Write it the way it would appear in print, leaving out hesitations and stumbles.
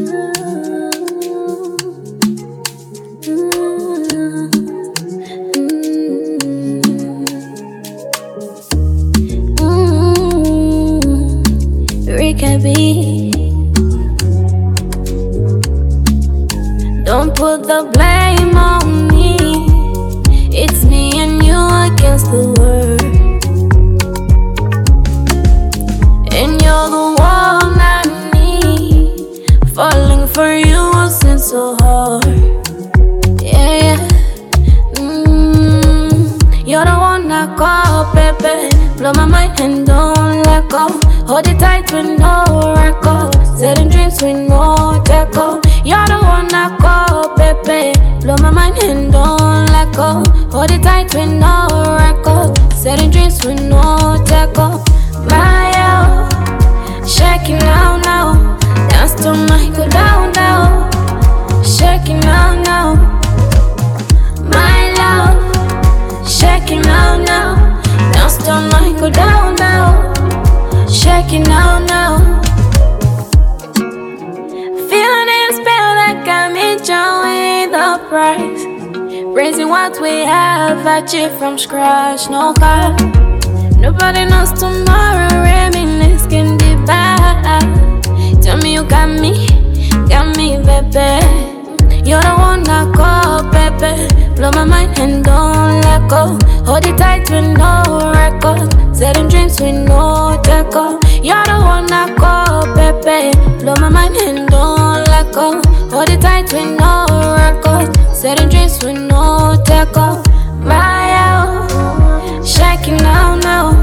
Ricky B. Don't put the blame on me. It's me and you against the world. And you're the one I need. Falling for you wasn't so hard. Yeah, yeah. You're the one I call, baby. Blow my mind and don't let go. Hold it tight with no record. Setting dreams with no deco. You're the one I call, baby. Blow my mind and don't let go. Hold it tight with no record. Setting dreams with no deco. My shaking now, now. Dance to my go down, down. Shaking now, now. My love, shaking now, now. Dance to my go down, down. Shaking now, now. Feeling a spell that got me joining the price. Raising what we have, achieved from scratch, no car. Nobody knows tomorrow, reminisce can be bad. Tell me you got me, baby. You're the one I call, baby. Blow my mind and don't let go. Hold it tight with no record. Setting dreams with no deco. You're the one I call, baby. Blow my mind and don't let go. Hold it tight with no record. Setting dreams with no deco. My shaking now, now.